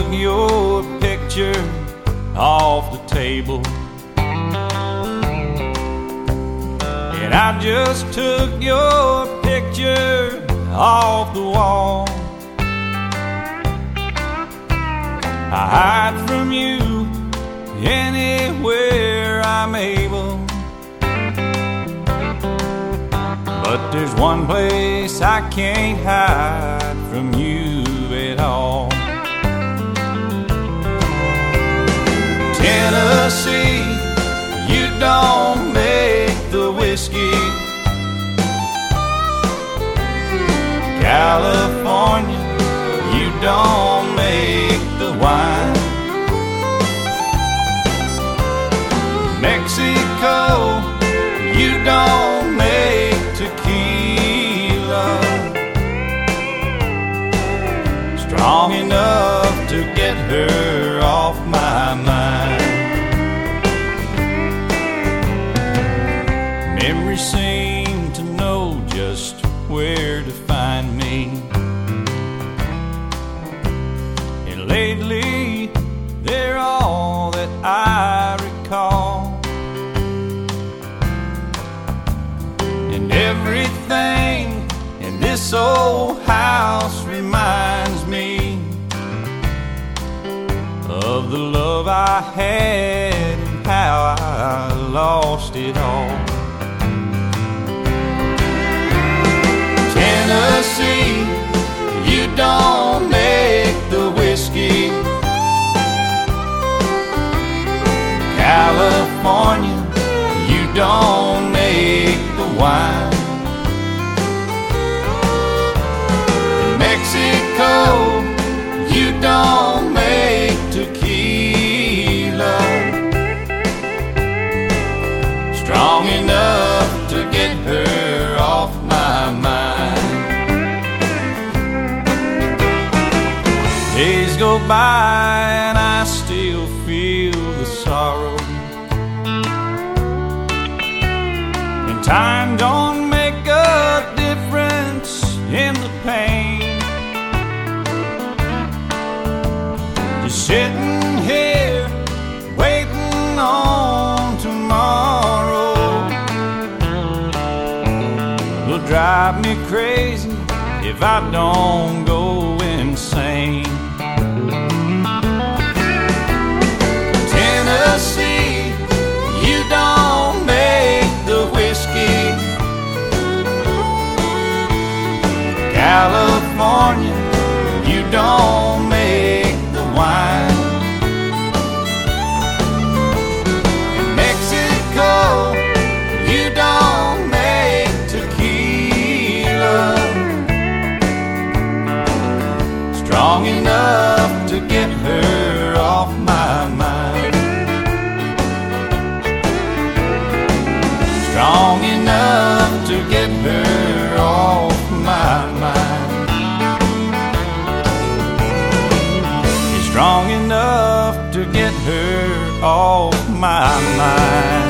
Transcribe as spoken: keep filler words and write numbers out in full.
took your picture off the table, and I just took your picture off the wall. I hide from you anywhere I'm able, but there's one place I can't hide from you at all. Tennessee, you don't make the whiskey. California, you don't make the wine. Mexico, you don't make tequila strong enough to get her off my mind. Memories seem to know just where to find me, and lately they're all that I recall. And everything in this old house reminds me of the love I had and how I lost it all. Tennessee, you don't make the whiskey. California, you don't make the wine. In Mexico, you don't make tequila strong enough to get her off my mind. Days go by and I still feel the sorrow, and time don't make a difference in the pain. Just sitting here waiting on tomorrow will drive me crazy if I don't go insane. Tennessee, you don't make the whiskey. California, you don't make the wine. In Mexico, you don't make tequila strong enough to get her off my mind. Strong enough to get her off my mind. Strong enough to get her off my mind.